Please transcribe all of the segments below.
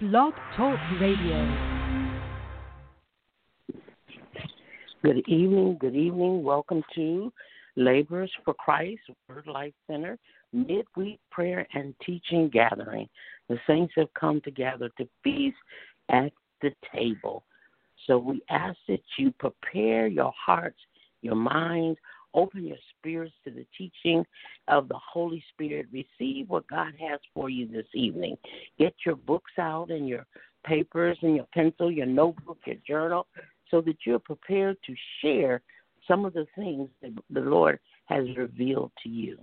Blog Talk Radio. Good evening. Welcome to Laborers for Christ Word Life Center midweek prayer and teaching gathering. The saints have come together to feast at the table. So we ask that you prepare your hearts, your minds, open your spirits to the teaching of the Holy Spirit. Receive what God has for you this evening. Get your books out and your papers and your pencil, your notebook, your journal, so that you're prepared to share some of the things that the Lord has revealed to you.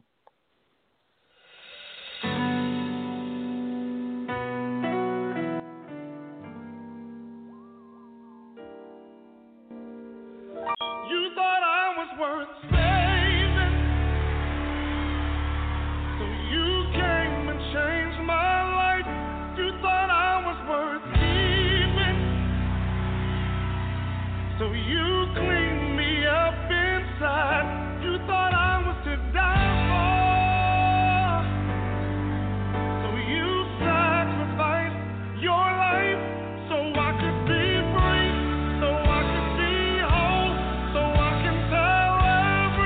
You thought I was worth saving, so you came and changed my life. You thought I was worth keeping, so you cleaned me up inside. You thought I was to die for, so you sacrificed your life so I could be free, so I could be whole, so I can tell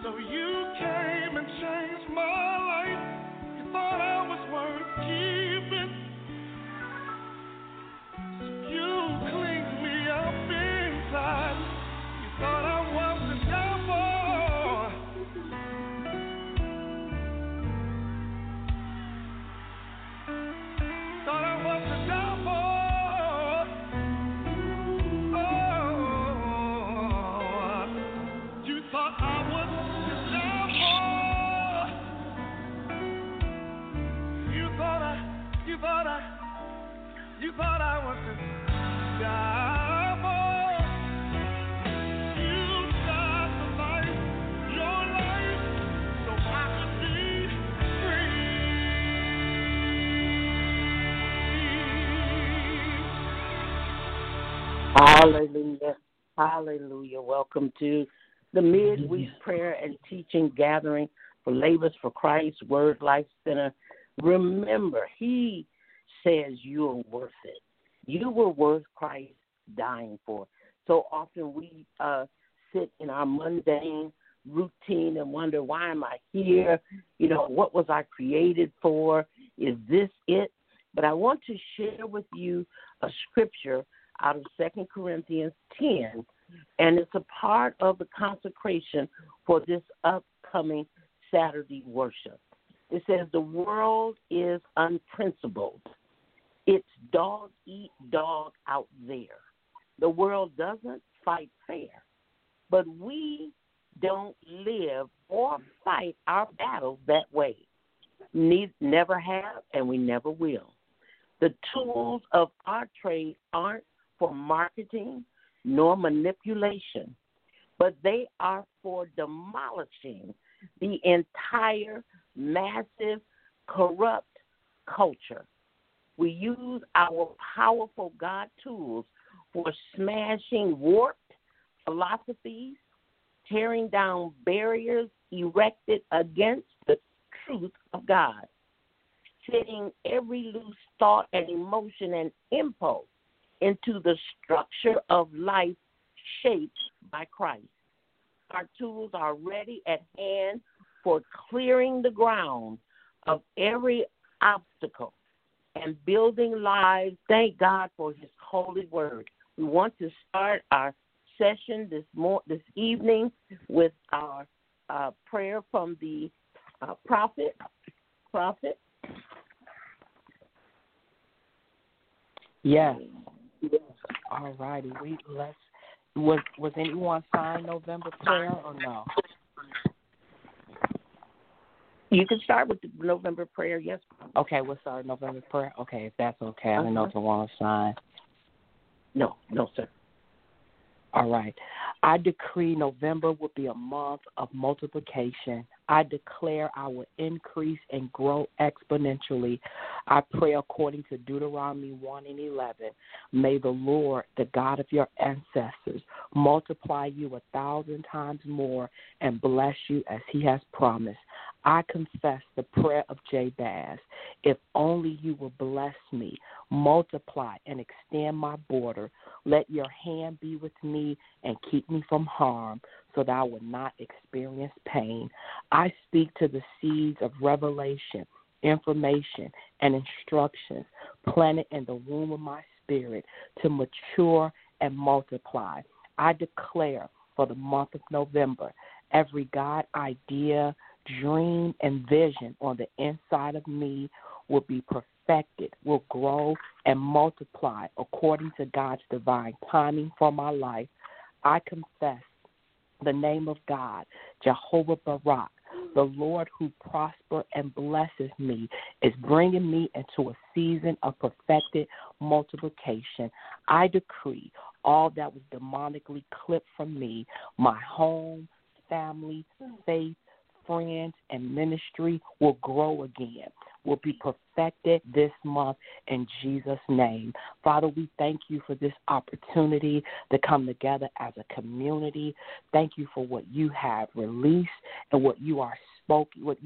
So you came and changed my life. You thought I was worth keeping. You cleaned me up inside. You thought I was the devil. Thought I was the devil. Oh, you thought I was the devil. You thought I was the devil. You sacrificed your life so I could be free. Hallelujah. Hallelujah. Welcome to the midweek prayer and teaching gathering for Labors for Christ, Word Life Center. Remember, he says you're worth it. You were worth Christ dying for. So often we sit in our mundane routine and wonder, why am I here? You know, what was I created for? Is this it? But I want to share with you a scripture out of 2 Corinthians 10, and it's a part of the consecration for this upcoming Saturday worship. It says, the world is unprincipled. It's dog eat dog out there. The world doesn't fight fair, but we don't live or fight our battles that way. Never have, and we never will. The tools of our trade aren't for marketing nor manipulation, but they are for demolishing the entire massive, corrupt culture. We use our powerful God tools for smashing warped philosophies, tearing down barriers erected against the truth of God, setting every loose thought and emotion and impulse into the structure of life shaped by Christ. Our tools are ready at hand for clearing the ground of every obstacle and building lives. Thank God for his holy word. We want to start our session this evening with our prayer from the prophet. Yes. All righty. Was anyone signed November prayer or no? You can start with the November prayer, yes. Okay, we'll start November prayer. Okay, if that's okay. I don't know if I want to sign. No, sir. All right. I decree November will be a month of multiplication. I declare I will increase and grow exponentially. I pray according to Deuteronomy 1:11. May the Lord, the God of your ancestors, multiply you 1,000 times more and bless you as he has promised. I confess the prayer of Jabez. If only you will bless me, multiply and extend my border. Let your hand be with me and keep me from harm so that I will not experience pain. I speak to the seeds of revelation, information, and instructions planted in the womb of my spirit to mature and multiply. I declare for the month of November, every God idea, dream, and vision on the inside of me will be perfected, will grow and multiply according to God's divine timing for my life. I confess the name of God, Jehovah Barak, the Lord who prospers and blesses me, is bringing me into a season of perfected multiplication. I decree all that was demonically clipped from me, my home, family, faith, friends, and ministry will grow again, will be perfected this month in Jesus' name. Father, we thank you for this opportunity to come together as a community. Thank you for what you have released and what you have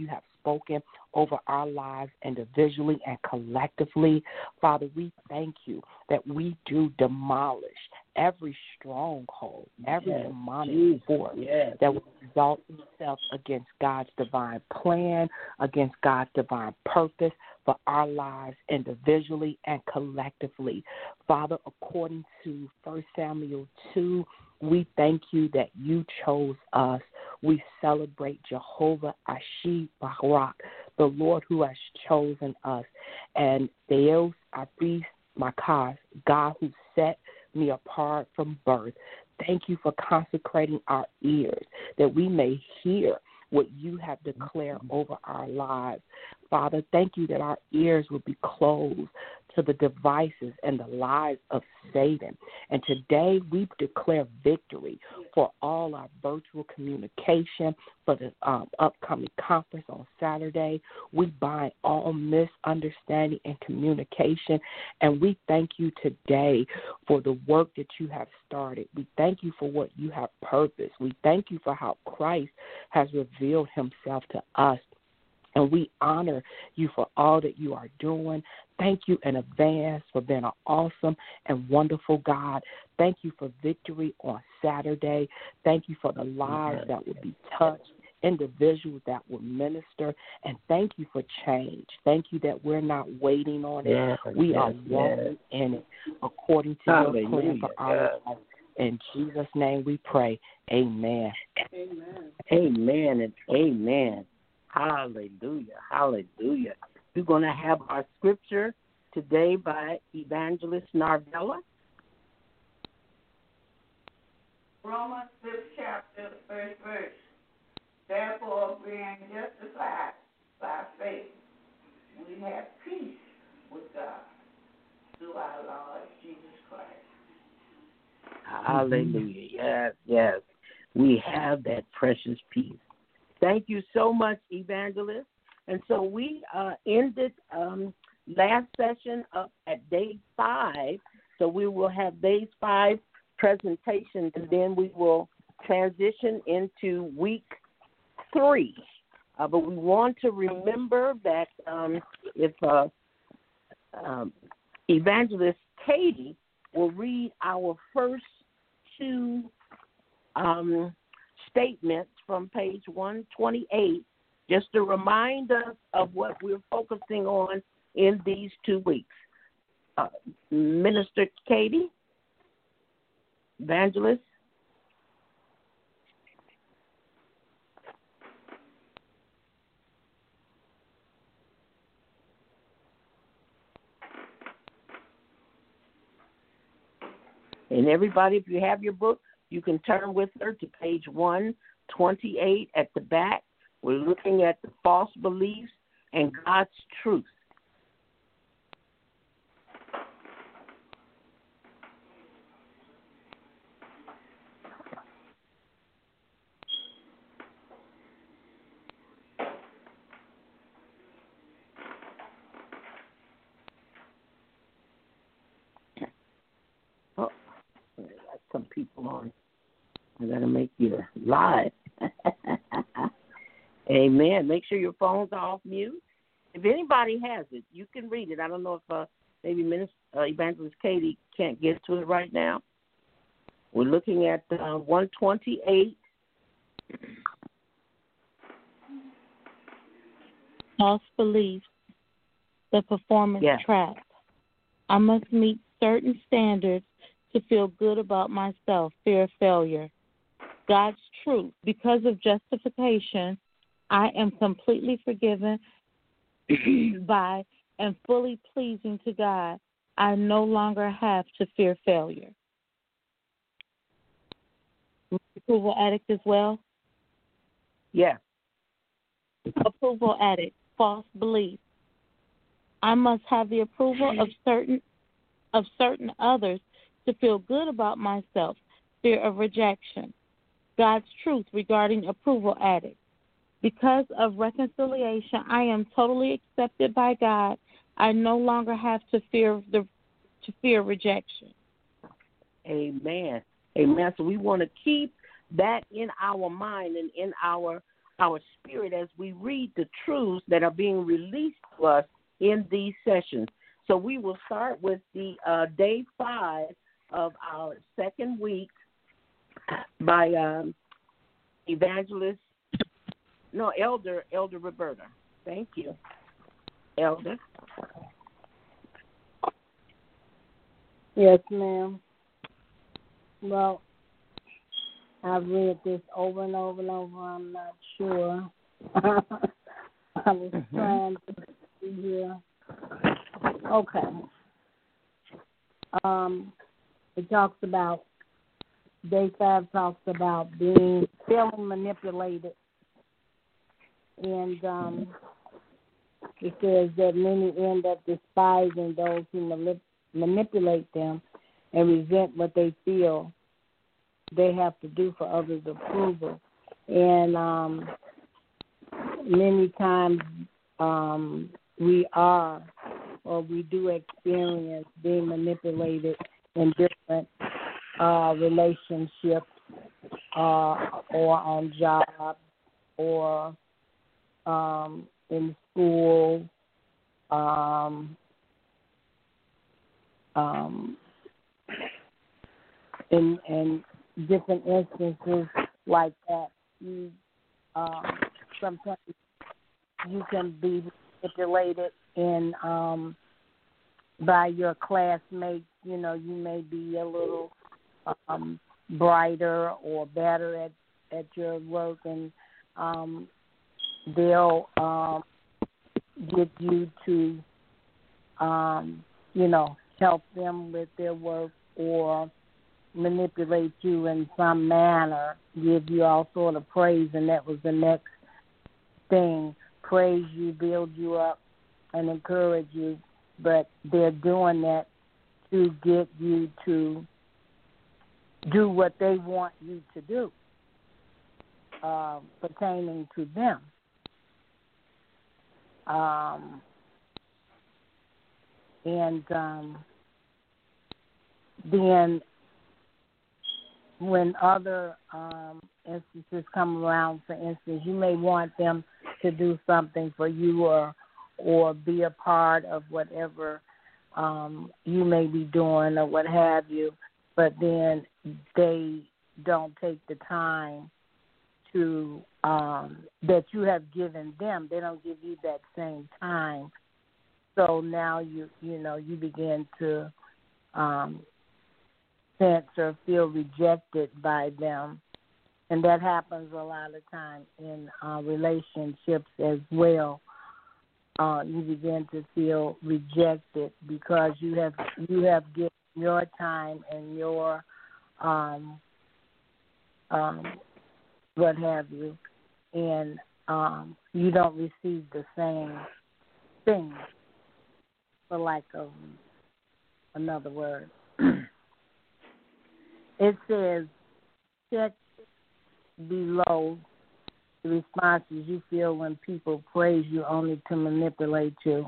spoken over our lives individually and collectively. Father, we thank you that we do demolish every stronghold, every demonic force that will exalt itself against God's divine plan, against God's divine purpose for our lives individually and collectively. Father, according to 1 Samuel 2, we thank you that you chose us. We celebrate Jehovah Ashi Barak, the Lord who has chosen us, and Deus Abis Makas, God who set me apart from birth. Thank you for consecrating our ears that we may hear what you have declared over our lives. Father, thank you that our ears will be closed to the devices and the lies of Satan. And today we declare victory for all our virtual communication, for the upcoming conference on Saturday. We bind all misunderstanding and communication, and we thank you today for the work that you have started. We thank you for what you have purposed. We thank you for how Christ has revealed himself to us. And we honor you for all that you are doing. Thank you in advance for being an awesome and wonderful God. Thank you for victory on Saturday. Thank you for the lives that will be touched, individuals that will minister. And thank you for change. Thank you that we're not waiting on it. We are walking in it according to your plan for our lives. In Jesus' name we pray. Amen. Amen. Amen and amen. Hallelujah, hallelujah. We're going to have our scripture today by Evangelist Narvella. Romans 5th chapter, the first verse. Therefore, being justified by faith, we have peace with God through our Lord Jesus Christ. Hallelujah. Yes, yes. We have that precious peace. Thank you so much, Evangelist. And so we ended last session up at day 5. So we will have day 5 presentation, and then we will transition into week 3. But we want to remember that if Evangelist Katie will read our first 2 statements from page 128, just to remind us of what we're focusing on in these 2 weeks. Minister Katie, Evangelist. And everybody, if you have your book, you can turn with her to page 128 at the back. We're looking at the false beliefs and God's truth. Oh, I got some people on. I got to make you live. Amen. Make sure your phones are off mute. If anybody has it, you can read it. I don't know if maybe Evangelist Katie can't get to it right now. We're looking at 128. False beliefs, the performance trap. I must meet certain standards to feel good about myself, fear of failure. God's truth. Because of justification, I am completely forgiven by and fully pleasing to God. I no longer have to fear failure. Approval addict as well? Yeah. Approval addict, false beliefs. I must have the approval of certain others to feel good about myself, fear of rejection. God's truth regarding approval addict. Because of reconciliation, I am totally accepted by God. I no longer have to fear rejection. Amen. Amen. So we want to keep that in our mind and in our our spirit as we read the truths that are being released to us in these sessions. So we will start with the day 5 of our second week by Elder Roberta. Thank you, Elder. Yes, ma'am. Well, I've read this over and over and over. I'm not sure. I was trying to see here. Okay. It talks about, day 5 talks about feeling manipulated. And it says that many end up despising those who manipulate them and resent what they feel they have to do for others' approval. And many times we do experience being manipulated in different relationships or on jobs or in school, in different instances like that. You sometimes you can be manipulated in by your classmates. You know, you may be a little brighter or better at your work, and they'll get you to help them with their work or manipulate you in some manner, give you all sort of praise, and that was the next thing. Praise you, build you up, and encourage you, but they're doing that to get you to do what they want you to do pertaining to them. Then when other instances come around, for instance, you may want them to do something for you or be a part of whatever you may be doing or what have you, but then they don't take the time to that you have given them. They don't give you that same time. So now you begin to sense or feel rejected by them, and that happens a lot of times in relationships as well. You begin to feel rejected because you have given your time and your what have you, and you don't receive the same thing, for lack of another word. It says, check below the responses you feel when people praise you only to manipulate you.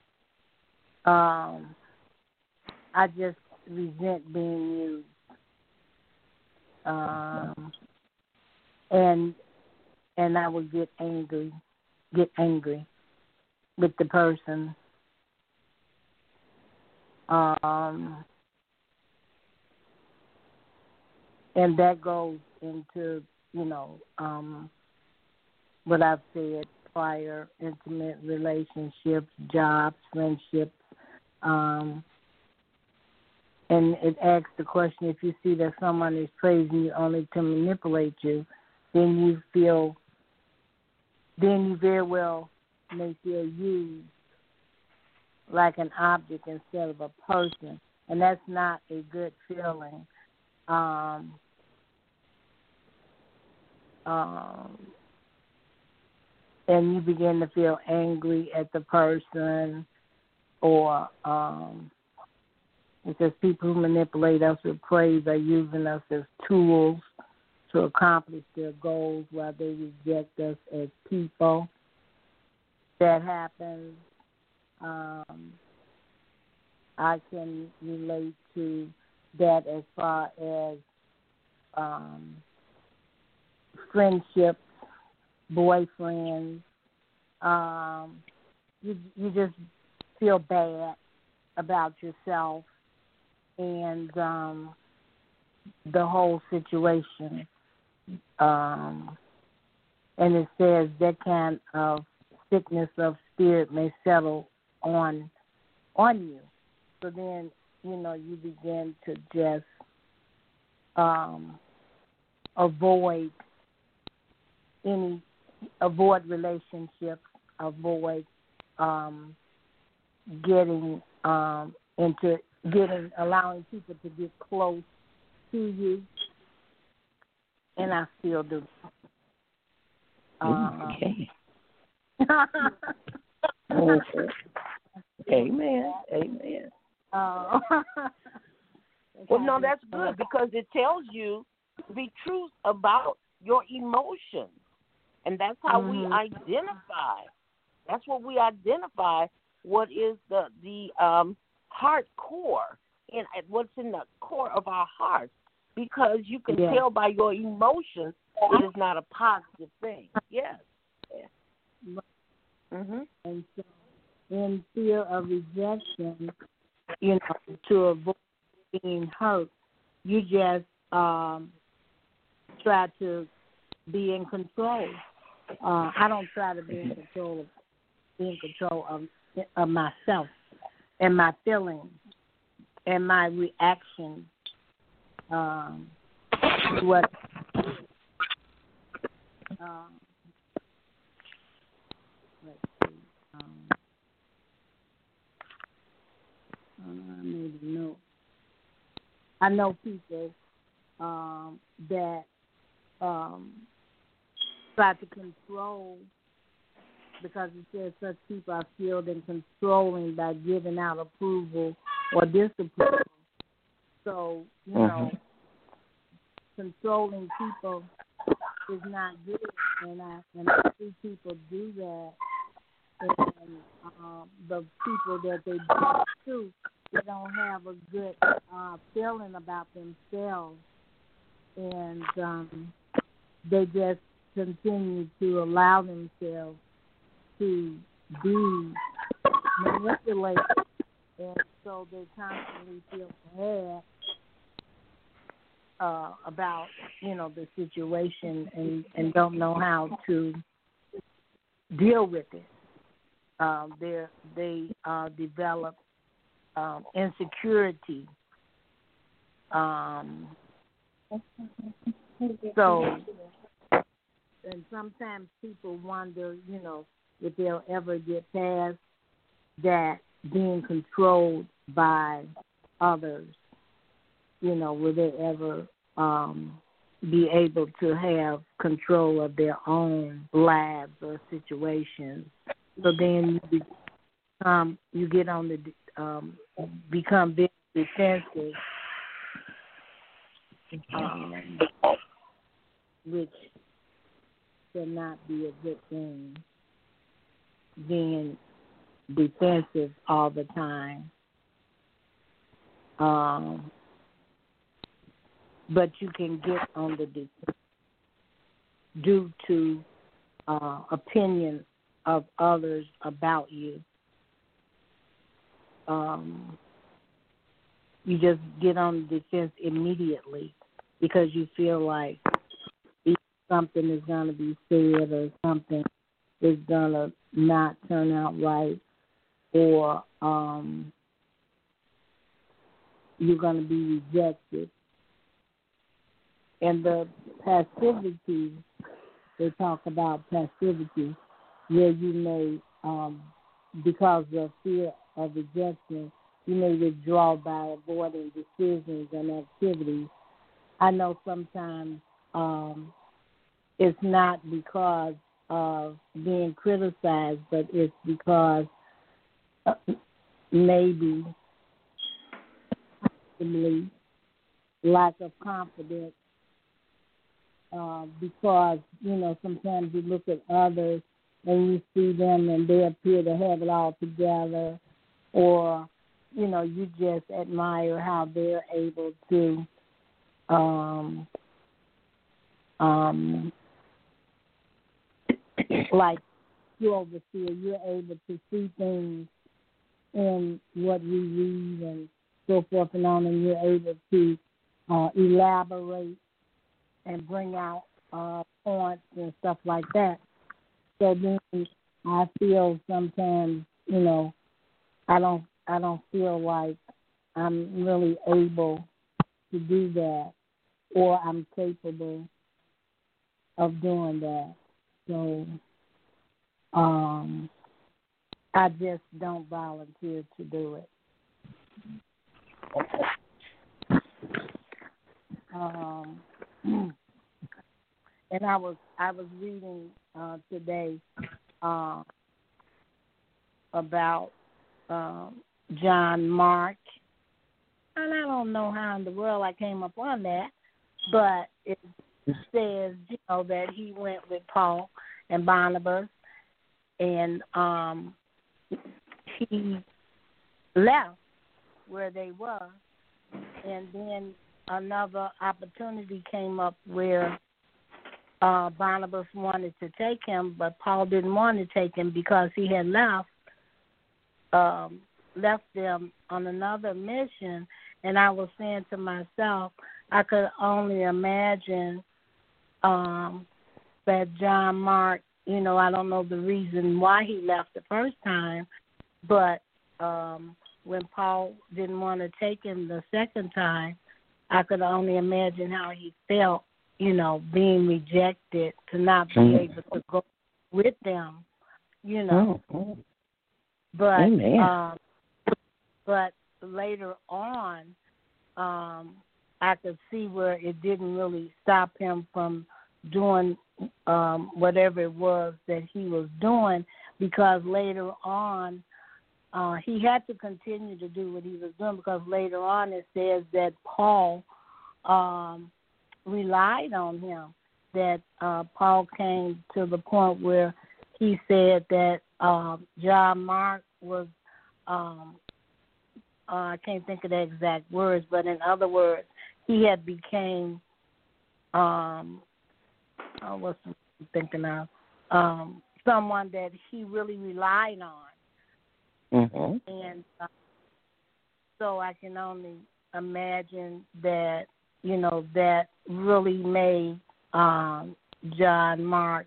I just resent being used. And I would get angry with the person. And that goes into, what I've said prior, intimate relationships, jobs, friendships. And it asks the question, if you see that someone is praising you only to manipulate you, then you very well may feel used like an object instead of a person. And that's not a good feeling. And you begin to feel angry at the person, or because people who manipulate us with praise are using us as tools to accomplish their goals while they reject us as people. That happens. I can relate to that as far as friendships boyfriends. You just feel bad about yourself and the whole situation. And it says that kind of sickness of spirit may settle on you. So then, you begin to just avoid relationships, avoid allowing people to get close to you, and I still do. Okay. Amen. Amen. Well, no, that's good because it tells you to be true about your emotions, and that's how we identify. That's what we identify. What is the heart core and what's in the core of our hearts? Because you can tell by your emotions it is not a positive thing. Yes. Mm-hmm. And so, in fear of rejection, to avoid being hurt, you just try to be in control. I don't try to be in control of myself and my feelings and my reaction to what. Let's see. I made a note. I know people that try to control, because it says such people are skilled in controlling by giving out approval or disapproval. So, controlling people is not good, and I see people do that, and the people that they do it to, they don't have a good feeling about themselves, and they just continue to allow themselves to be manipulated, and so they constantly feel bad about the situation and don't know how to deal with it. They develop insecurity. So, and sometimes people wonder, if they'll ever get past that being controlled by others. Will they ever be able to have control of their own lives or situations? So then you get on the become very defensive, which cannot be a good thing. Being defensive all the time. But you can get on the defense due to opinions of others about you. You just get on the defense immediately because you feel like something is going to be said or something is going to not turn out right, or you're going to be rejected. And the passivity, they talk about passivity, where you may, because of fear of rejection, you may withdraw by avoiding decisions and activities. I know sometimes it's not because of being criticized, but it's because maybe possibly lack of confidence, because, sometimes you look at others and you see them and they appear to have it all together, or, you just admire how they're able to like you overseer, you're able to see things in what we read and so forth and on, and you're able to elaborate and bring out points and stuff like that. So then I feel sometimes, I don't feel like I'm really able to do that, or I'm capable of doing that. So I just don't volunteer to do it. And I was reading today about John Mark, and I don't know how in the world I came up on that, but it says that he went with Paul and Barnabas, and he left where they were, and then another opportunity came up where Barnabas wanted to take him, but Paul didn't want to take him because he had left them on another mission. And I was saying to myself, I could only imagine that John Mark, I don't know the reason why he left the first time, but when Paul didn't want to take him the second time, I could only imagine how he felt, being rejected, to not be able to go with them, But later on, I could see where it didn't really stop him from doing whatever it was that he was doing, because later on he had to continue to do what he was doing, because later on it says that Paul relied on him, that Paul came to the point where he said that John Mark was, I can't think of the exact words, but in other words, he had became, what's I'm thinking of, someone that he really relied on. Mm-hmm. And so I can only imagine that, that really made John Mark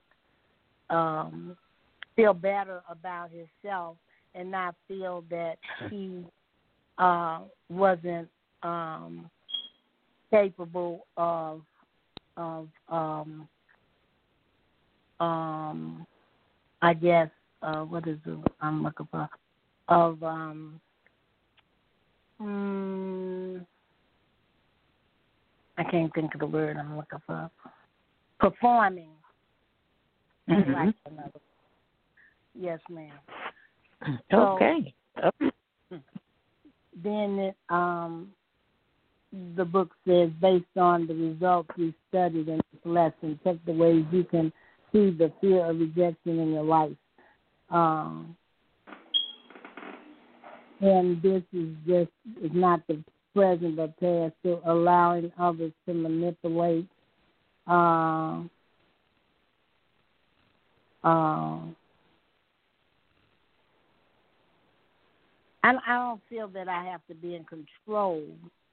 feel better about himself and not feel that he wasn't capable of I guess what is it I'm looking for, of I can't think of the word I'm looking for. Performing. Mm-hmm. Like another. Yes, ma'am. Okay. So, then it, the book says, based on the results we studied in this lesson, check the ways you can see the fear of rejection in your life. And this is not the present but past, so allowing others to manipulate and I don't feel that I have to be in control.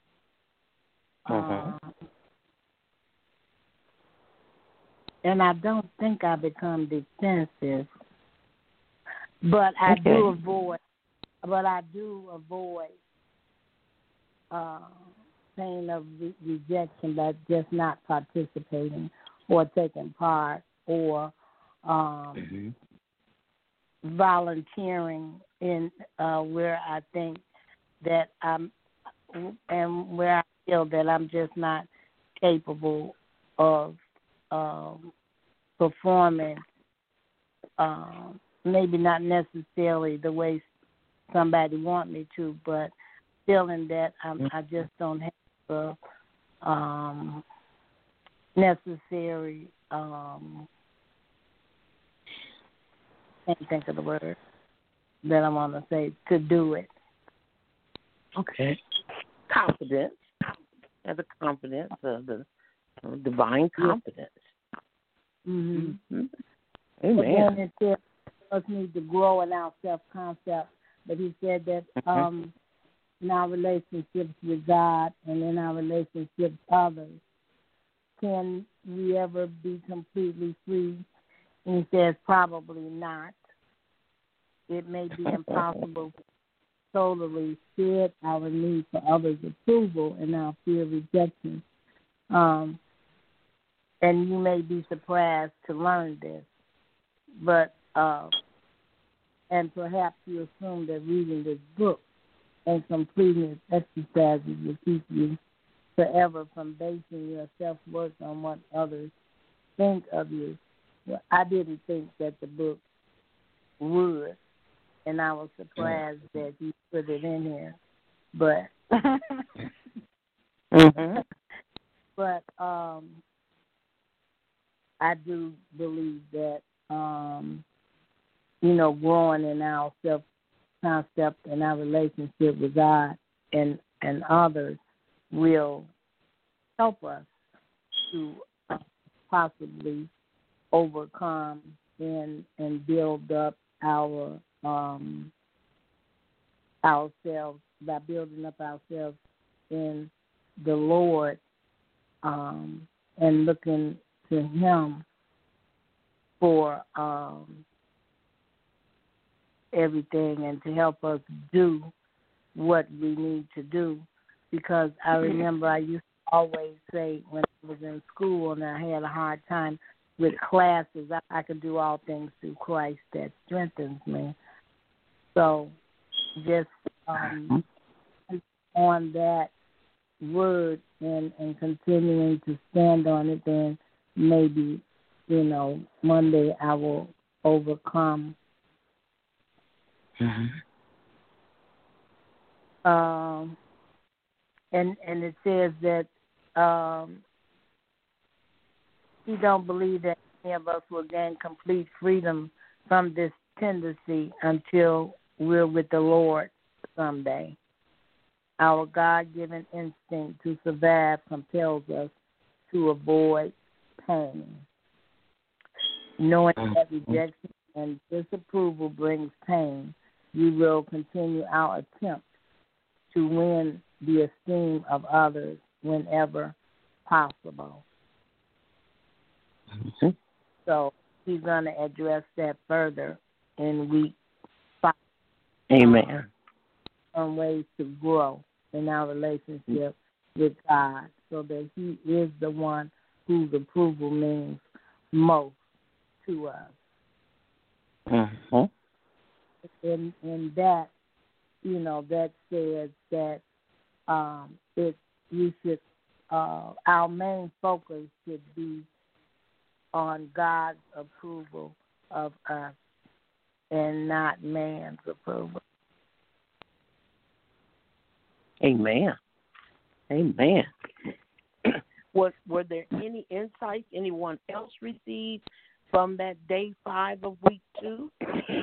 And I don't think I become defensive, but I do avoid pain of rejection by just not participating or taking part or volunteering in where I think that I'm and where I feel that I'm just not capable of performing, maybe not necessarily the way somebody want me to, but feeling that I just don't have the necessary, can't think of the word that I want to say, to do it. Okay. Confidence. And the confidence of the divine confidence. Mm-hmm. Amen. But then it says us need to grow in our self-concept. But he said that in our relationships with God and in our relationships with others, can we ever be completely free? And he says probably not. It may be impossible to totally shed our need for others' approval and our fear of rejection. And you may be surprised to learn this. But and perhaps you assume that reading this book and completing its exercises will keep you forever from basing your self-worth on what others think of you. Well, I didn't think that the book would, and I was surprised that he put it in here. But but I do believe that growing in our self-concept and our relationship with God and others will help us to possibly overcome and build up ourselves by building up ourselves in the Lord and looking to Him for everything and to help us do what we need to do. Because I remember I used to always say when I was in school and I had a hard time with classes, I could do all things through Christ that strengthens me. So just on that word and continuing to stand on it, then maybe, one day I will overcome. And it says that he don't believe that any of us will gain complete freedom from this tendency until we're with the Lord someday. Our God-given instinct to survive compels us to avoid pain. Knowing that rejection and disapproval brings pain, we will continue our attempt to win the esteem of others whenever possible. So he's going to address that further in week 5. Amen. On ways to grow in our relationship with God so that He is the one whose approval means most to us. And that, that says that our main focus should be on God's approval of us and not man's approval. Amen. Were there any insights anyone else received from that day 5 of week 2?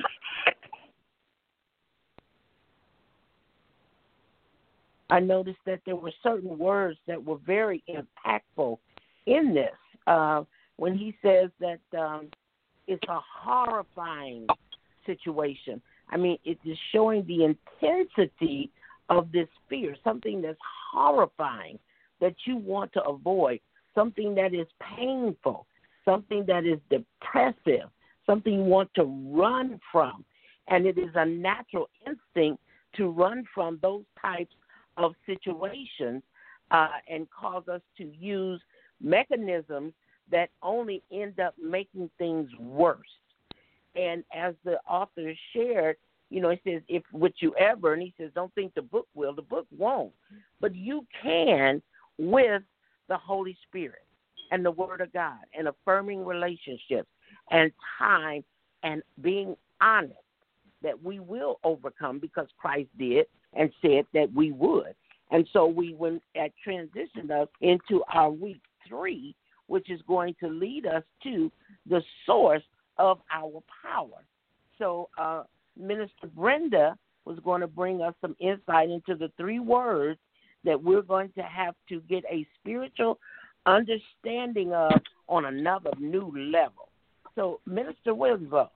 I noticed that there were certain words that were very impactful in this. When he says that it's a horrifying situation. I mean, it is showing the intensity of this fear, something that's horrifying, that you want to avoid, something that is painful, something that is depressive, something you want to run from. And it is a natural instinct to run from those types of situations and cause us to use mechanisms that only end up making things worse. And as the author shared, he says, if would you ever, and he says, don't think the book will, the book won't. But you can with the Holy Spirit and the Word of God and affirming relationships and time and being honest that we will overcome because Christ did and said that we would. And so we went at transitioned us into our week 3, which is going to lead us to the source of our power. So Minister Brenda was going to bring us some insight into the 3 words that we're going to have to get a spiritual understanding of on another new level. So, Minister Williamsville.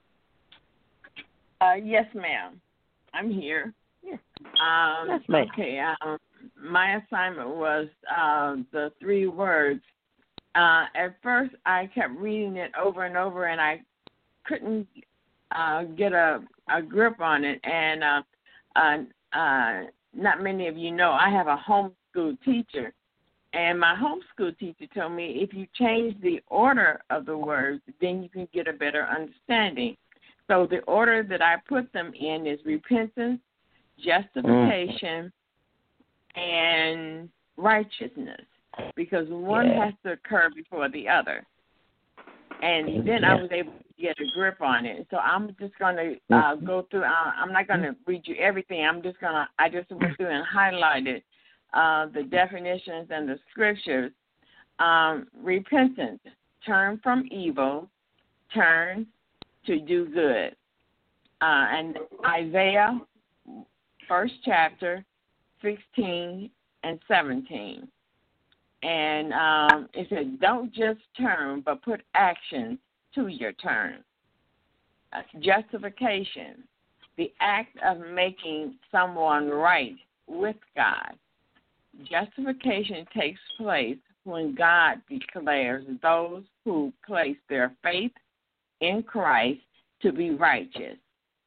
Yes, ma'am. I'm here. Yes, ma'am. Okay. My assignment was the 3 words. At first, I kept reading it over and over, and I couldn't get a grip on it. And not many of you know, I have a homeschool teacher. And my homeschool teacher told me if you change the order of the words, then you can get a better understanding. So the order that I put them in is repentance, justification, and righteousness, because one has to occur before the other. And then I was able to get a grip on it. So I'm just going to go through. I'm not going to read you everything. I just went through and highlighted the definitions and the scriptures. Repentance, turn from evil, turn to do good. And Isaiah, 1st chapter, 16 and 17. And it said, don't just turn, but put action to your turn. Justification, the act of making someone right with God. Justification takes place when God declares those who place their faith in Christ to be righteous.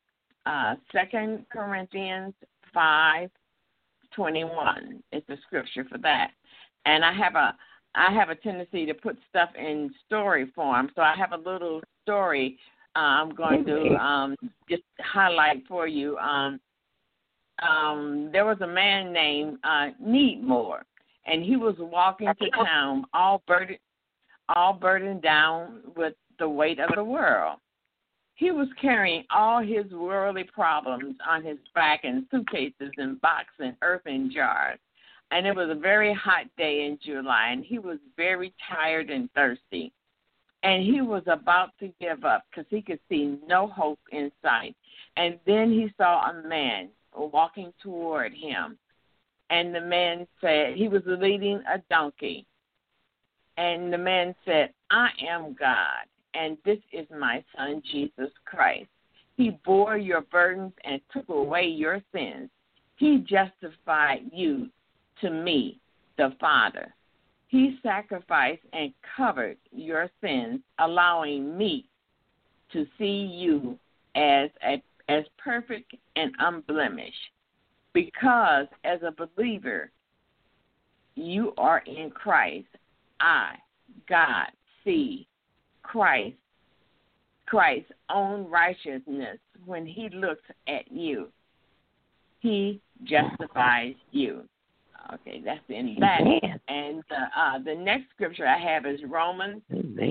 2 Corinthians 5:21 is the scripture for that. And I have a tendency to put stuff in story form, so I have a little story I'm going to just highlight for you. There was a man named Needmore, and he was walking to town all burdened down with the weight of the world. He was carrying all his worldly problems on his back in suitcases and boxes and earthen jars. And it was a very hot day in July, and he was very tired and thirsty. And he was about to give up because he could see no hope in sight. And then he saw a man walking toward him. And the man said, he was leading a donkey. And the man said, I am God, and this is my son, Jesus Christ. He bore your burdens and took away your sins. He justified you to me, the Father. He sacrificed and covered your sins, allowing me to see you as perfect and unblemished. Because as a believer, you are in Christ. I, God, see Christ's own righteousness when he looks at you. He justifies you. Okay, that's in that. And the next scripture I have is Romans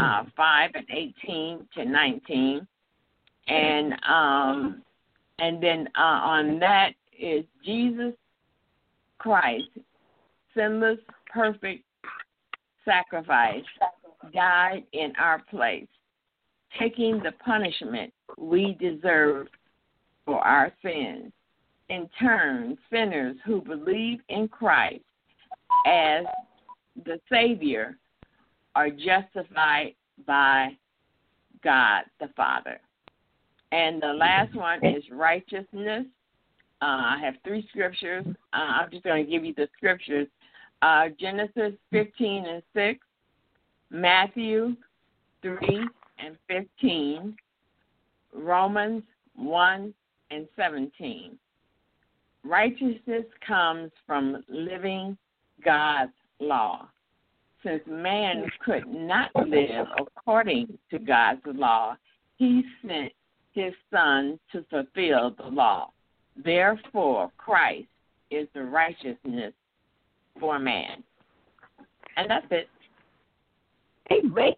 5:18 to 19. And then on that is Jesus Christ, sinless, perfect sacrifice, died in our place, taking the punishment we deserve for our sins. In turn, sinners who believe in Christ as the Savior are justified by God the Father. And the last one is righteousness. I have 3 scriptures. I'm just going to give you the scriptures. Genesis 15:6, Matthew 3:15, Romans 1:17. Righteousness comes from living God's law. Since man could not live according to God's law, he sent his Son to fulfill the law. Therefore, Christ is the righteousness for man. And that's it. Amen.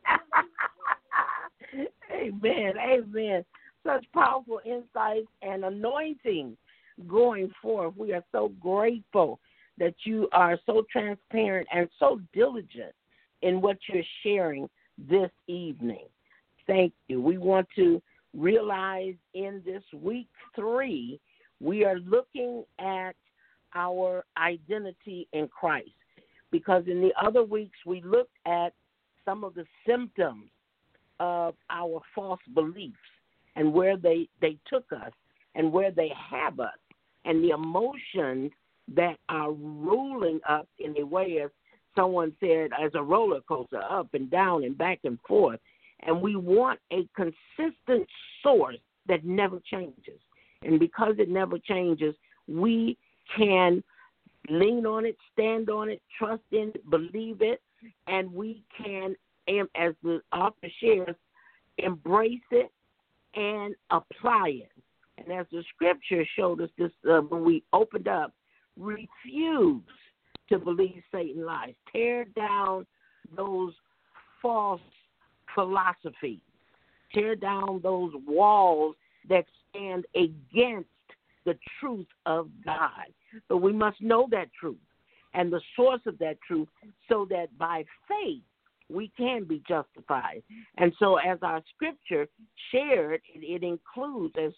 Amen. Such powerful insights and anointing going forth. We are so grateful that you are so transparent and so diligent in what you're sharing this evening. Thank you. We want to realize in this week 3, we are looking at our identity in Christ, because in the other weeks we looked at some of the symptoms of our false beliefs and where they took us and where they have us and the emotions that are rolling up in a way, as someone said, as a roller coaster, up and down and back and forth. And we want a consistent source that never changes. And because it never changes, we can lean on it, stand on it, trust in it, believe it, and we can, as the author shares, embrace it and apply it. And as the scripture showed us this when we opened up, refuse to believe Satan lies. Tear down those false philosophies. Tear down those walls that stand against the truth of God. But we must know that truth and the source of that truth so that by faith we can be justified. And so as our scripture shared, it includes, as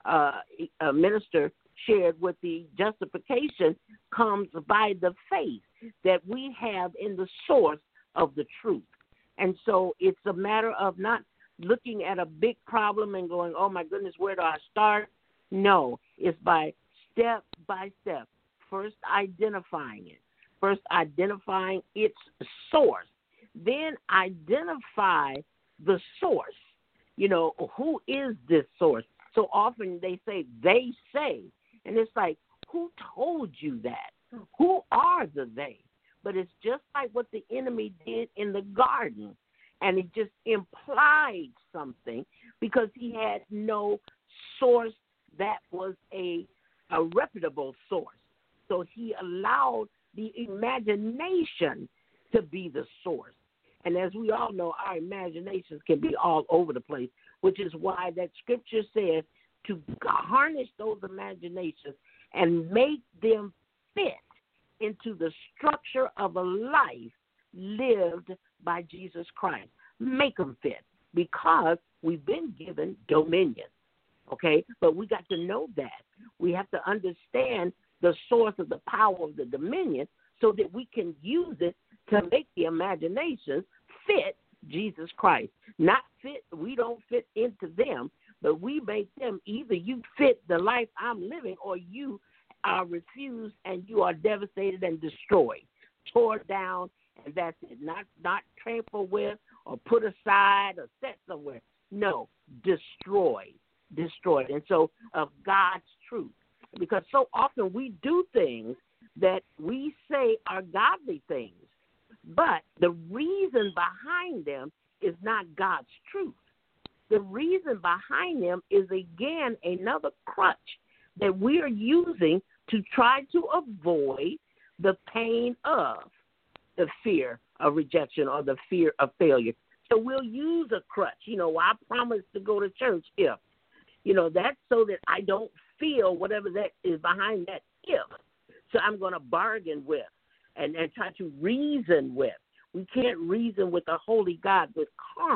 a minister shared, with the justification comes by the faith that we have in the source of the truth. And so it's a matter of not looking at a big problem and going, oh, my goodness, where do I start? No, it's by step, first identifying it, first identifying its source, then identify the source. You know, who is this source? So often they say, and it's like, who told you that? Who are the they? But it's just like what the enemy did in the garden, and it just implied something because he had no source that was a reputable source. So he allowed the imagination to be the source. And as we all know, our imaginations can be all over the place, which is why that scripture says to harness those imaginations and make them fit into the structure of a life lived by Jesus Christ. Make them fit because we've been given dominion, okay? But we got to know that. We have to understand the source of the power of the dominion so that we can use it to make the imaginations fit Jesus Christ. Not fit, we don't fit into them, but we make them either you fit the life I'm living or you are refused and you are devastated and destroyed, tore down, and that's it. Not trampled with or put aside or set somewhere. No, destroyed. And so of God's truth. Because so often we do things that we say are godly things, but the reason behind them is not God's truth. The reason behind them is, again, another crutch that we are using to try to avoid the pain of the fear of rejection or the fear of failure. So we'll use a crutch. You know, I promise to go to church if. You know, that's so that I don't feel whatever that is behind that if. So I'm going to bargain with and try to reason with. We can't reason with a holy God with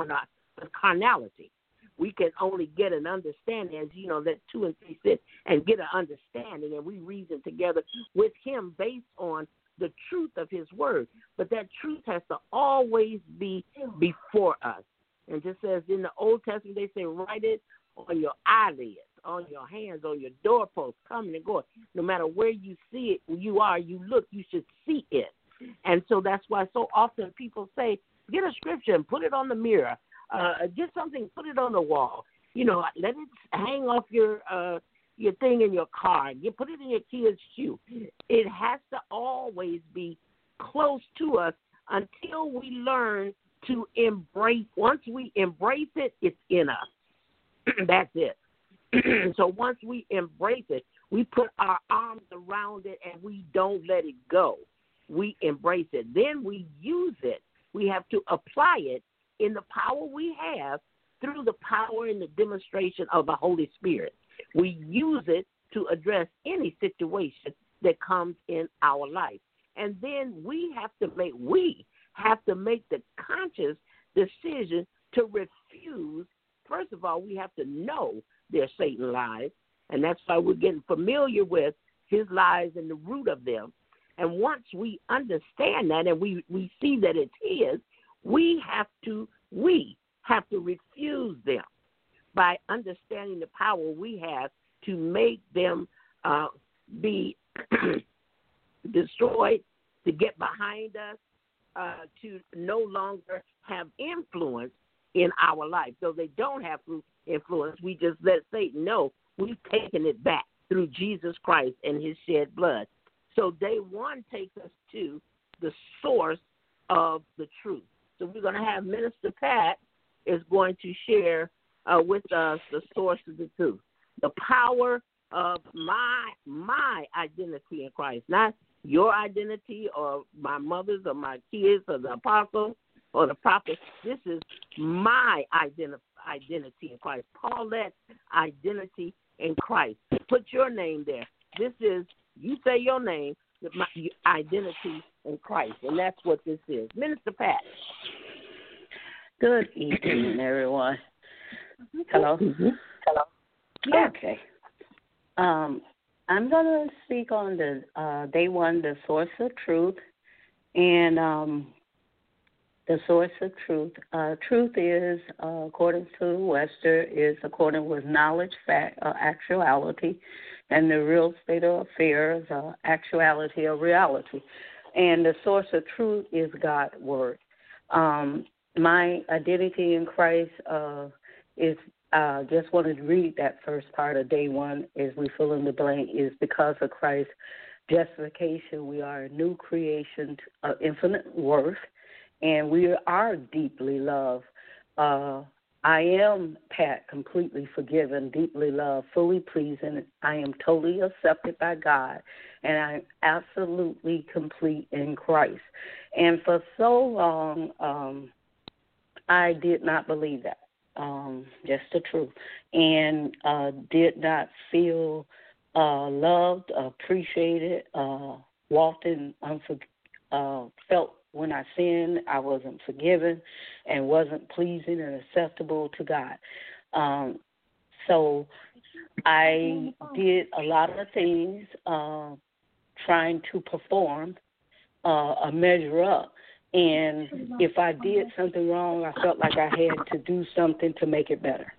carnality. We can only get an understanding, as you know, that 2 and 3 sit and get an understanding, and we reason together with him based on the truth of his word. But that truth has to always be before us. And just as in the Old Testament, they say, write it on your eyelids, on your hands, on your doorposts, coming and going. No matter where you see it, you look, you should see it. And so that's why so often people say, get a scripture and put it on the mirror. Get something, put it on the wall. You know, let it hang off your thing in your car. You put it in your kid's shoe. It has to always be close to us until we learn to embrace. Once we embrace it, it's in us. That's it. So once we embrace it, we put our arms around it and we don't let it go. We embrace it. Then we use it. We have to apply it in the power we have through the power and the demonstration of the Holy Spirit. We use it to address any situation that comes in our life. And then we have to make the conscious decision to refuse. First of all, we have to know they're Satan lies, and that's why we're getting familiar with his lies and the root of them. And once we understand that and we see that it's his, we have to refuse them by understanding the power we have to make them be destroyed, to get behind us, to no longer have influence in our life. So they don't have influence. We just let Satan know we've taken it back through Jesus Christ and his shed blood. So day one takes us to the source of the truth. So we're going to have Minister Pat is going to share with us the source of the truth, the power of my identity in Christ, not your identity or my mother's or my kids or the apostle or the prophet. This is my identity in Christ. Paulette's identity in Christ. Put your name there. This is, you say your name, my identity in Christ, and that's what this is. Minister Pat. Good evening, everyone. Hello? Mm-hmm. Hello. Yeah. Okay. I'm going to speak on the day one, the source of truth, and the source of truth. Truth is, according to Webster, is according with knowledge, fact, actuality, and the real state of affairs, actuality or reality. And the source of truth is God's word. My identity in Christ is, just wanted to read that first part of day one as we fill in the blank, is because of Christ's justification, we are a new creation of infinite worth, and we are deeply loved. I am, Pat, completely forgiven, deeply loved, fully pleasing. I am totally accepted by God, and I'm absolutely complete in Christ. And for so long, I did not believe that, just the truth, and did not feel loved, appreciated, walked in felt when I sinned, I wasn't forgiven and wasn't pleasing and acceptable to God. So I did a lot of things trying to perform a measure up. And if I did something wrong, I felt like I had to do something to make it better.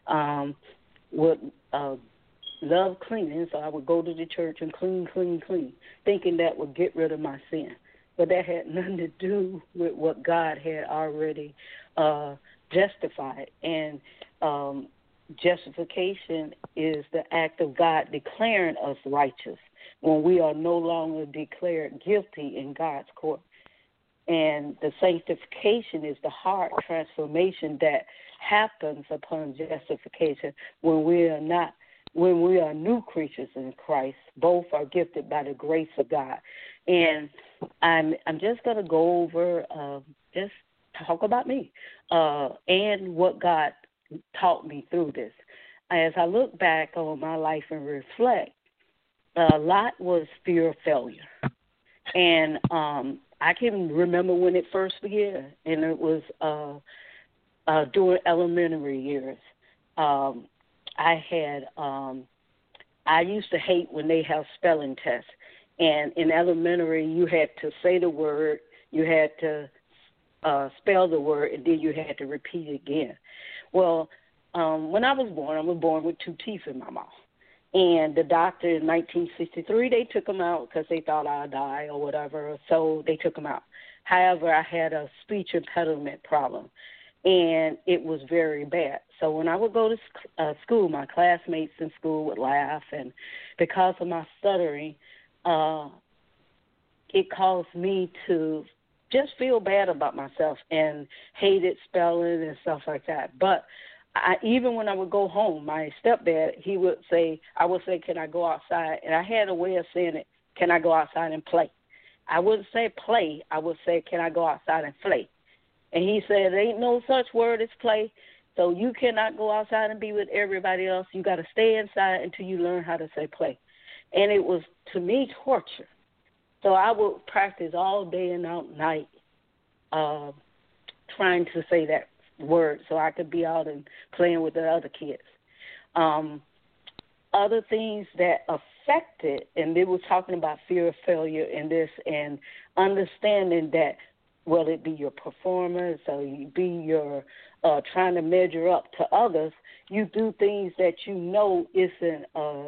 Love cleaning, so I would go to the church and clean, thinking that would get rid of my sin. But that had nothing to do with what God had already justified. And justification is the act of God declaring us righteous when we are no longer declared guilty in God's court. And the sanctification is the heart transformation that happens upon justification when we are new creatures in Christ. Both are gifted by the grace of God. And I'm just going to go over, just talk about me and what God taught me through this. As I look back on my life and reflect, a lot was fear of failure. And I can remember when it first began, and it was during elementary years. I used to hate when they have spelling tests. And in elementary, you had to say the word, you had to spell the word, and then you had to repeat it again. Well, when I was born with 2 teeth in my mouth. And the doctor in 1963, they took them out because they thought I'd die or whatever, so they took them out. However, I had a speech impediment problem, and it was very bad. So when I would go to school, my classmates in school would laugh, and because of my stuttering, it caused me to just feel bad about myself and hated spelling and stuff like that. But even when I would go home, my stepdad, I would say, can I go outside? And I had a way of saying it, can I go outside and play? I wouldn't say play. I would say, can I go outside and play? And he said, there ain't no such word as play, so you cannot go outside and be with everybody else. You got to stay inside until you learn how to say play. And it was, to me, torture. So I would practice all day and all night trying to say that word so I could be out and playing with the other kids. Other things that affected, and they were talking about fear of failure and this, and understanding that whether it be your performance or it be your trying to measure up to others, you do things that you know isn't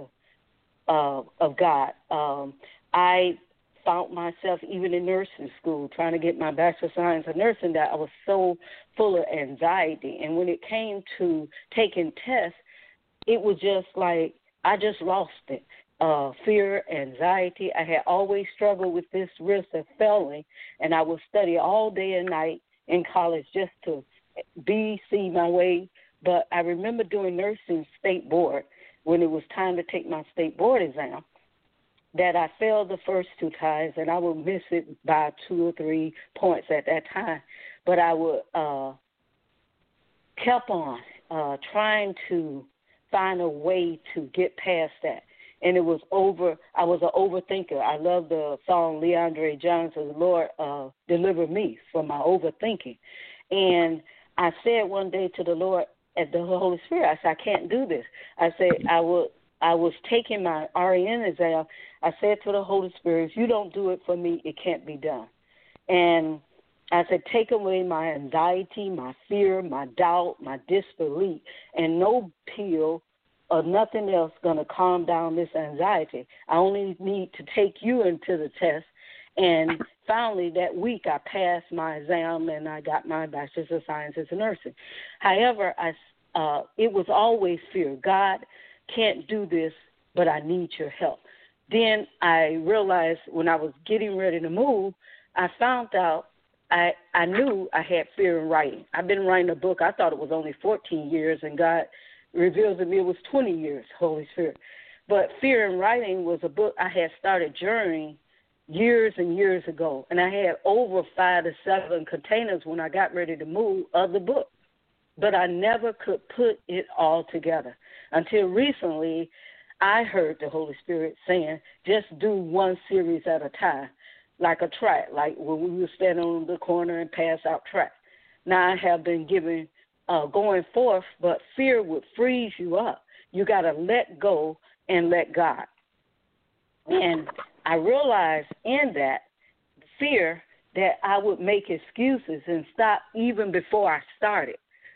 of God. I found myself even in nursing school trying to get my Bachelor of Science in Nursing that I was so full of anxiety. And when it came to taking tests, it was just like I just lost it. Fear, anxiety. I had always struggled with this risk of failing, and I would study all day and night in college just to see my way. But I remember doing nursing state board when it was time to take my state board exam, that I failed the first 2 times, and I would miss it by 2 or 3 points at that time. But I would kept on trying to find a way to get past that. And it was over. I was an overthinker. I love the song Leandre Johnson's Lord Deliver Me from my overthinking. And I said one day to the Lord, at the Holy Spirit, I said, I can't do this. I said, I was taking my RN exam. I said to the Holy Spirit, if you don't do it for me, it can't be done. And I said, take away my anxiety, my fear, my doubt, my disbelief, and no pill or nothing else going to calm down this anxiety. I only need to take you into the test. And finally, that week, I passed my exam, and I got my Bachelor's of Sciences in Nursing. However, it was always fear. God can't do this, but I need your help. Then I realized when I was getting ready to move, I found out I knew I had fear in writing. I've been writing a book. I thought it was only 14 years, and God revealed to me it was 20 years, Holy Spirit. But Fear in Writing was a book I had started journeying years and years ago, and I had over 5 to 7 containers when I got ready to move of the book. But I never could put it all together until recently I heard the Holy Spirit saying, just do one series at a time, like a track, like when we would stand on the corner and pass out tracks. Now I have been given going forth, but fear would freeze you up. You got to let go and let God. And I realized in that fear that I would make excuses and stop even before I started.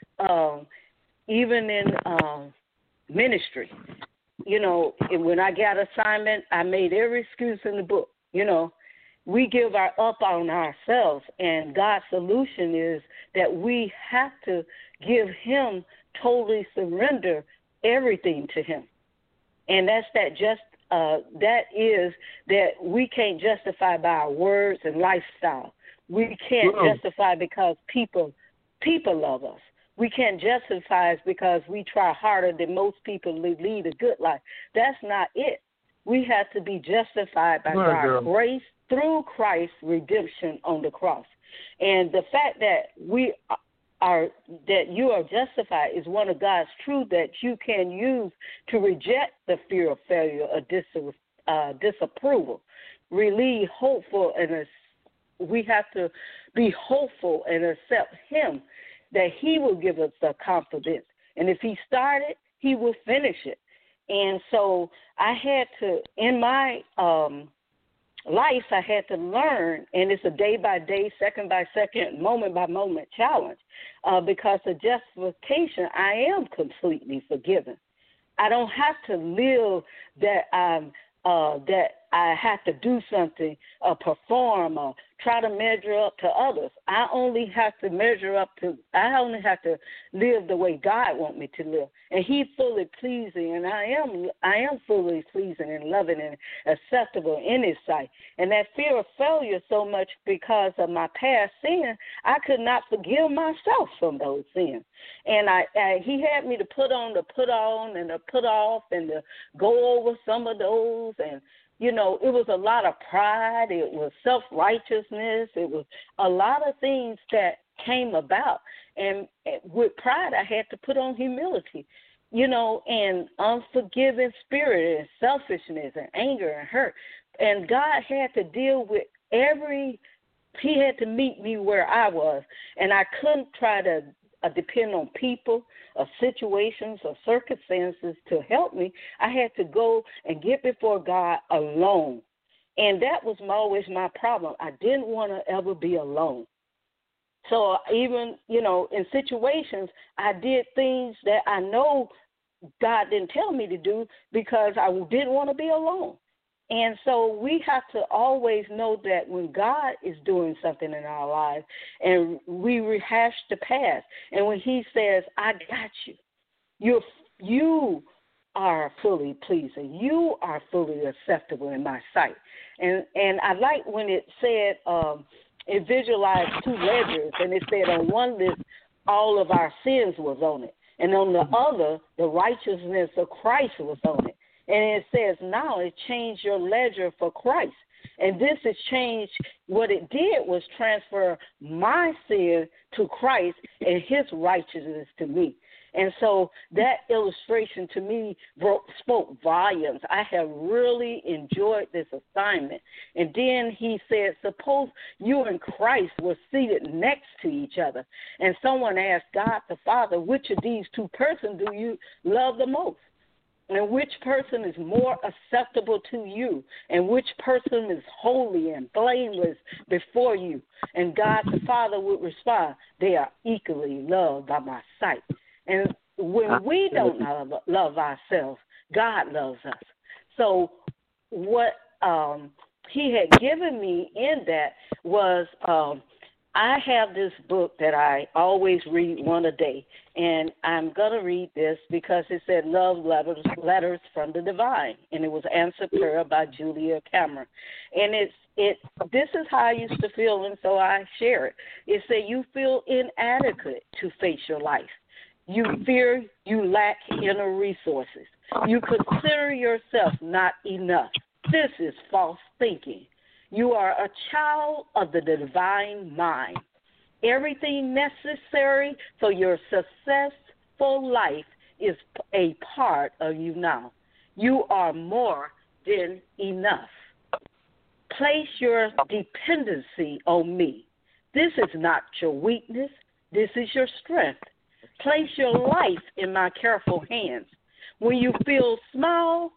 Even in ministry, you know, when I got assignment, I made every excuse in the book. You know, we give up on ourselves, and God's solution is that we have to give Him, totally surrender everything to Him. And that's that is that we can't justify by our words and lifestyle. We can't justify because people love us. We can't justify it because we try harder than most people to lead a good life. That's not it. We have to be justified by God's grace through Christ's redemption on the cross. And the fact that you are justified is one of God's truths that you can use to reject the fear of failure or disapproval. Really hopeful, and we have to be hopeful and accept Him that He will give us the confidence. And if He started, He will finish it. And so I had to, in my life, I had to learn, and it's a day-by-day, second-by-second, moment-by-moment challenge, because of justification, I am completely forgiven. I don't have to live that I have to do something, perform, or try to measure up to others. I only have to live the way God wants me to live. And He's fully pleasing, and I am fully pleasing and loving and acceptable in His sight. And that fear of failure so much because of my past sin, I could not forgive myself from those sins. And He had me to put on and to put off and to go over some of those. And you know, it was a lot of pride. It was self-righteousness. It was a lot of things that came about. And with pride, I had to put on humility, you know, and unforgiving spirit and selfishness and anger and hurt. And God had to deal with He had to meet me where I was. And I couldn't try to depend on people or situations or circumstances to help me. I had to go and get before God alone. And that was always my problem. I didn't want to ever be alone. So even, in situations, I did things that I know God didn't tell me to do because I didn't want to be alone. And so we have to always know that when God is doing something in our lives and we rehash the past, and when he says, I got you, you are fully pleasing. You are fully acceptable in my sight. And I like when it said, it visualized two ledgers, and it said on one list, all of our sins was on it. And on the other, the righteousness of Christ was on it. And it says now it changed your ledger for Christ. And this has changed. What it did was transfer my sin to Christ and his righteousness to me. And so that illustration to me spoke volumes. I have really enjoyed this assignment. And then he said, suppose you and Christ were seated next to each other. And someone asked God the Father, which of these two persons do you love the most? And which person is more acceptable to you? And which person is holy and blameless before you? And God the Father would respond, they are equally loved by my sight. And when we don't love ourselves, God loves us. So what he had given me in that was I have this book that I always read one a day, and I'm going to read this because it said Love Letters from the Divine, and it was Answered Prayer by Julia Cameron. And this is how I used to feel, and so I share it. It said, you feel inadequate to face your life. You fear you lack inner resources. You consider yourself not enough. This is false thinking. You are a child of the divine mind. Everything necessary for your successful life is a part of you now. You are more than enough. Place your dependency on me. This is not your weakness. This is your strength. Place your life in my careful hands. When you feel small,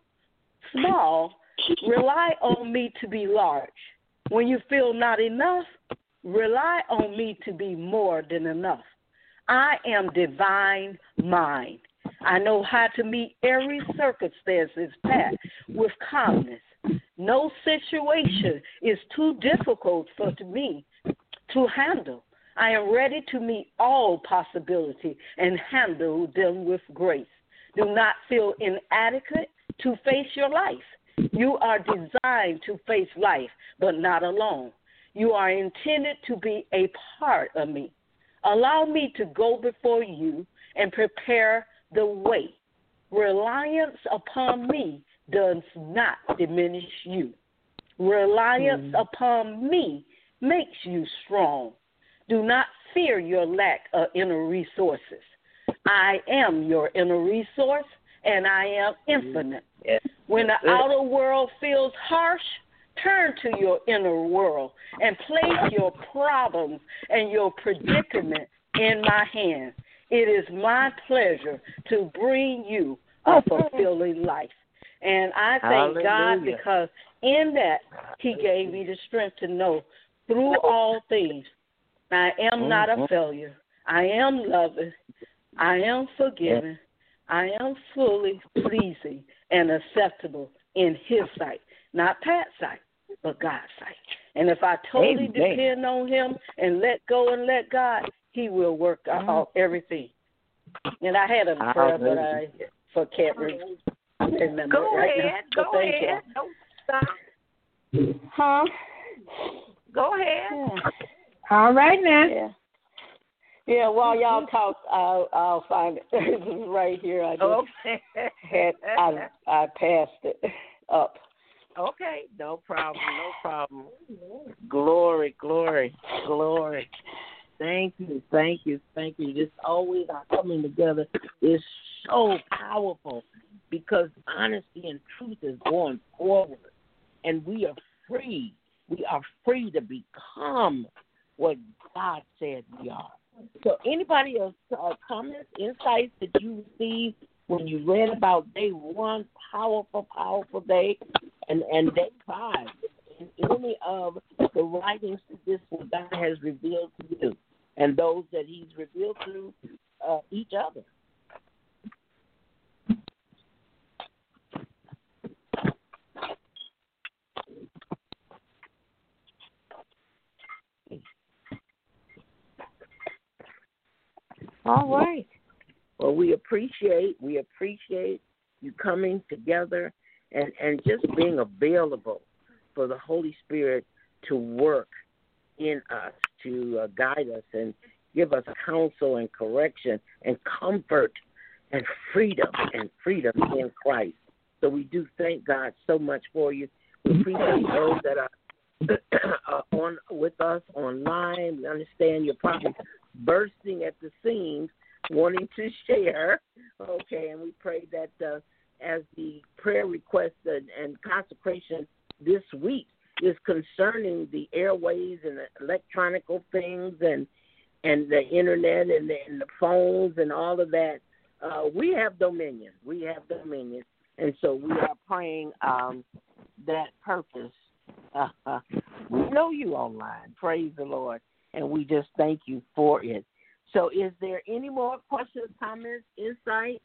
rely on me to be large. When you feel not enough, rely on me to be more than enough. I am divine mind. I know how to meet every circumstance's path with calmness. No situation is too difficult for me to handle. I am ready to meet all possibilities and handle them with grace. Do not feel inadequate to face your life. You are designed to face life, but not alone. You are intended to be a part of me. Allow me to go before you and prepare the way. Reliance upon me does not diminish you. Reliance upon me makes you strong. Do not fear your lack of inner resources. I am your inner resource, and I am infinite. When the outer world feels harsh, turn to your inner world and place your problems and your predicament in my hands. It is my pleasure to bring you a fulfilling life. And I thank God because in that he gave me the strength to know through all things, I am not a failure. I am loving. I am forgiven. I am fully pleasing and acceptable in his sight. Not Pat's sight, but God's sight. And if I totally depend on him and let go and let God, he will work out everything. And I had a prayer, but I can't remember Go right ahead. now. Go ahead. Don't stop. Huh? Go ahead. Yeah. All right now. Yeah, while y'all talk, I'll find it. It's right here. I just I passed it up. Okay, no problem. Glory. Thank you. This always our coming together is so powerful because honesty and truth is going forward, and we are free. We are free to become what God said we are. So anybody else comments, insights that you received when you read about day one, powerful day, and day 5, in any of the writings that this what God has revealed to you? and those that he's revealed through each other. All right. Well, we appreciate you coming together and just being available for the Holy Spirit to work in us, to guide us and give us counsel and correction and comfort and freedom in Christ. So we do thank God so much for you. We appreciate those that are on with us online. We understand you're probably bursting at the seams, wanting to share. Okay, and we pray that as the prayer request and consecration this week is concerning the airways and the electronical things and the internet and the phones and all of that, we have dominion. We have dominion. And so we are praying that purpose. We know you online. Praise the Lord. And we just thank you for it. So is there any more questions, comments, insight?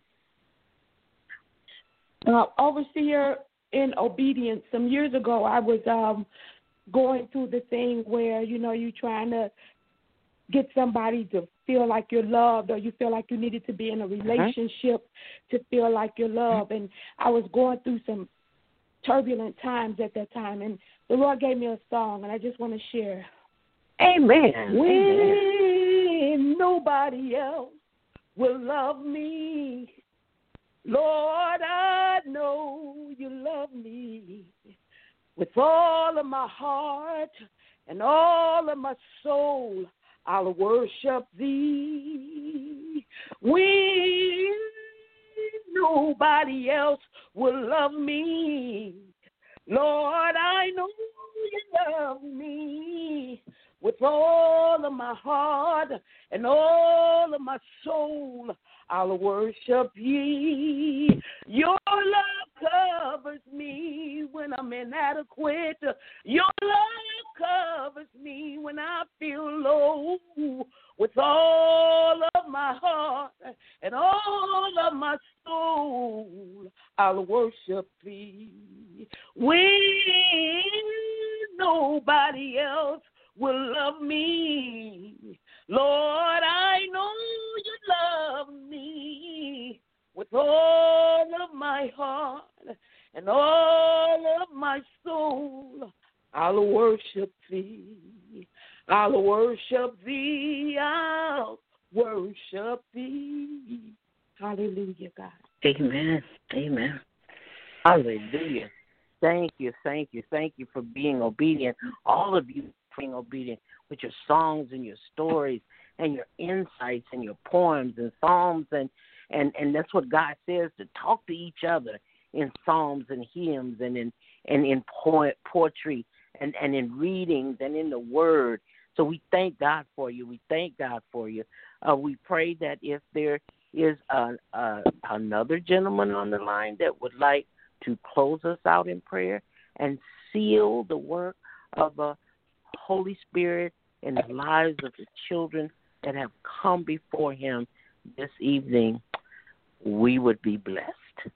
Overseer, in obedience, some years ago, I was going through the thing where, you're trying to get somebody to feel like you're loved, or you feel like you needed to be in a relationship to feel like you're loved. And I was going through some turbulent times at that time, and the Lord gave me a song, and I just want to share. Amen. When nobody else will love me, Lord, I know you love me with all of my heart and all of my soul. I'll worship thee. When nobody else will love me, Lord, I know you love me with all of my heart and all of my soul. I'll worship ye. Your love covers me when I'm inadequate. Your love covers me when I feel low. With all of my heart and all of my soul, I'll worship thee. When nobody else will love me, Lord, I know you love me with all of my heart and all of my soul. I'll worship thee. I'll worship thee. I'll worship thee. Hallelujah, God. Amen. Amen. Hallelujah. Thank you for being obedient. All of you being obedient with your songs and your stories and your insights and your poems and psalms and that's what God says, to talk to each other in psalms and hymns and in poetry and in readings and in the word. So we thank God for you. We thank God for you. We pray that if there is another gentleman on the line that would like to close us out in prayer and seal the work of the Holy Spirit in the lives of the children that have come before him this evening, we would be blessed.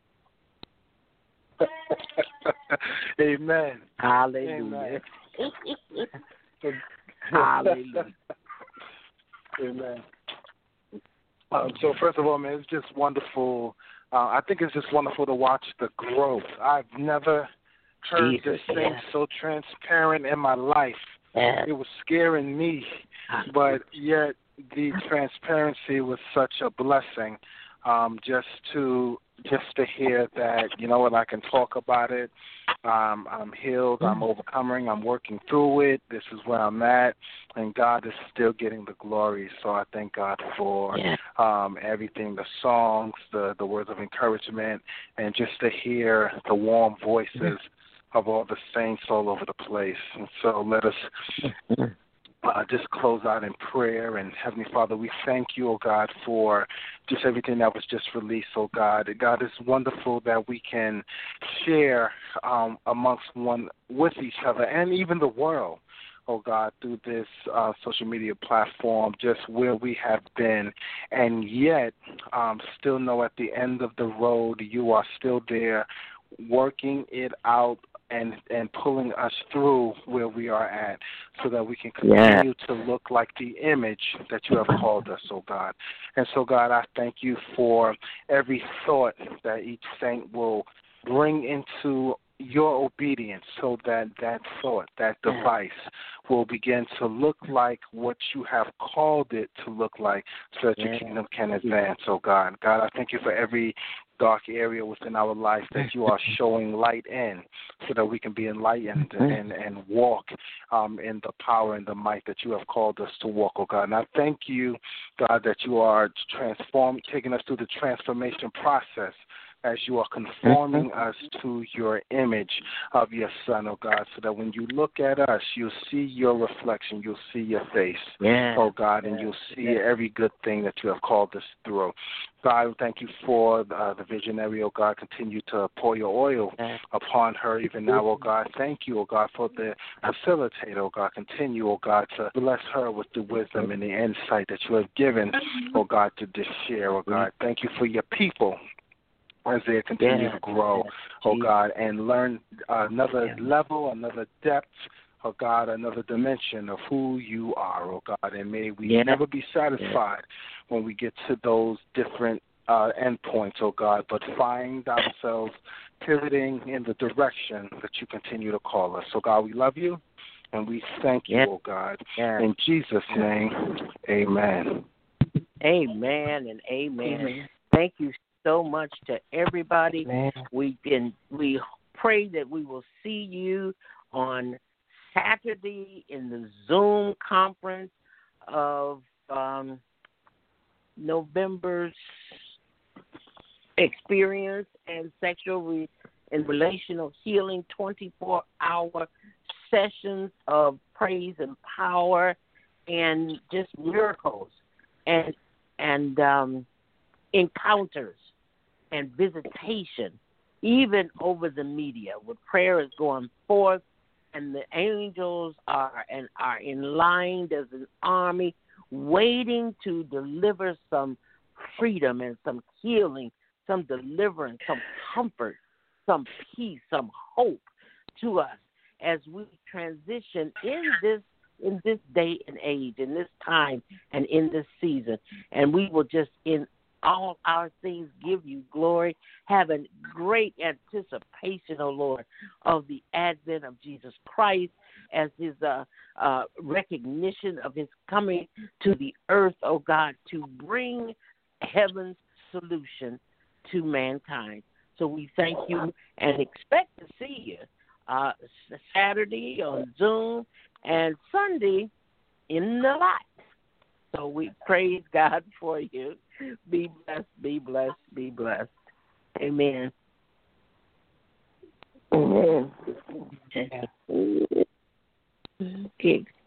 Amen. Hallelujah. Amen. Hallelujah. Amen. So first of all, man, it's just wonderful. I think it's just wonderful to watch the growth. I've never heard this thing so transparent in my life. It was scaring me, but yet the transparency was such a blessing. Just to hear that, you know what, I can talk about it. I'm healed. I'm overcoming. I'm working through it. This is where I'm at, and God is still getting the glory. So I thank God for everything, the songs, the words of encouragement, and just to hear the warm voices of all the saints all over the place. And so let us just close out in prayer. And Heavenly Father, we thank you, oh God, for just everything that was just released, oh God. God, it's wonderful that we can share with each other and even the world oh God, through this social media platform, just where we have been, and yet still know at the end of the road you are still there working it out and pulling us through where we are at so that we can continue to look like the image that you have called us, oh God. And so, God, I thank you for every thought that each saint will bring into your obedience so that that thought, that device will begin to look like what you have called it to look like so that your kingdom can advance, oh God. God, I thank you for every dark area within our life that you are showing light in so that we can be enlightened and walk in the power and the might that you have called us to walk, oh God. And I thank you, God, that you are taking us through the transformation process as you are conforming us to your image of your Son, oh God, so that when you look at us, you'll see your reflection, you'll see your face, oh God, and you'll see every good thing that you have called us through. God, thank you for the visionary, oh God. Continue to pour your oil upon her even now, oh God. Thank you, oh God, for the facilitator, oh God. Continue, oh God, to bless her with the wisdom and the insight that you have given, oh God, to this share, oh God. Thank you for your people as they continue to grow, oh God, and learn another level, another depth, oh God, another dimension of who you are, oh God. And may we never be satisfied when we get to those different endpoints, oh God, but find ourselves pivoting in the direction that you continue to call us. So, God, we love you, and we thank you, oh God. In Jesus' name, amen. Amen and amen. Thank you so much to everybody. We pray that we will see you on Saturday in the Zoom conference of November's Experience and Sexual and Relational Healing 24-hour sessions of praise and power and just miracles and encounters and visitation, even over the media, where prayer is going forth and the angels are in line as an army waiting to deliver some freedom and some healing, some deliverance, some comfort, some peace, some hope to us as we transition in this day and age, in this time and in this season. And we will just in all our things give you glory, having great anticipation, O Lord, of the advent of Jesus Christ as his recognition of his coming to the earth, O God, to bring heaven's solution to mankind. So we thank you and expect to see you Saturday on Zoom and Sunday in the light. So we praise God for you. Be blessed, be blessed, be blessed. Amen. Amen. Okay.